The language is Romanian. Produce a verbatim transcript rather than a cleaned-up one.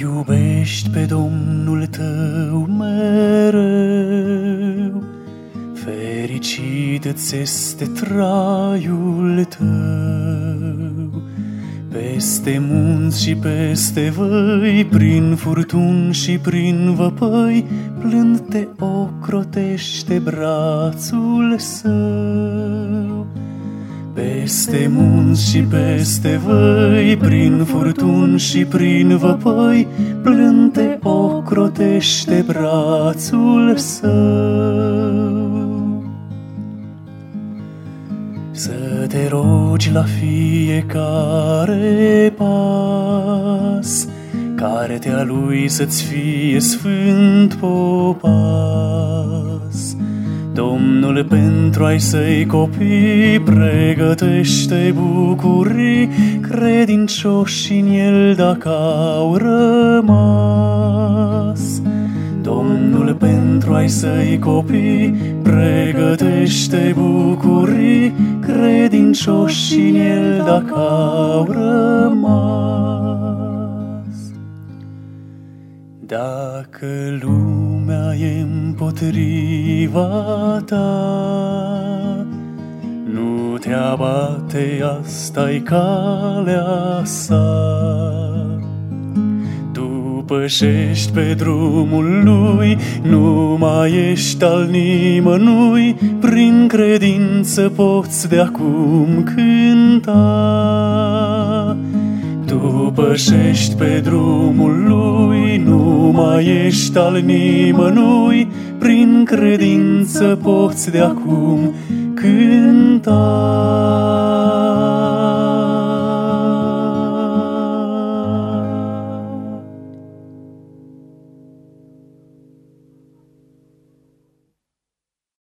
iubești pe Domnul tău mereu, fericit îți este traiul tău. Peste munți și peste văi, prin furtuni și prin văpăi, plând te ocrotește brațul său. Peste munți și peste văi, prin furtuni și prin văpăi, plând te ocrotește brațul său. Să te rogi la fiecare pas, cartea lui să-ți fie sfânt popas. Domnul pentru ai săi copii pregătește bucurii, credincioși în el dacă au rămas. Domnul pentru ai săi copii pregătește bucurii, credincioși în el dacă au rămas. Dacă lumea e împotriva ta, nu te abate, asta-i calea sa. Tu pășești pe drumul lui, nu mai ești al nimănui, prin credință poți de acum cânta. Tu pășești pe drumul lui, nu mai ești al nimănui, prin credință poți de acum cânta.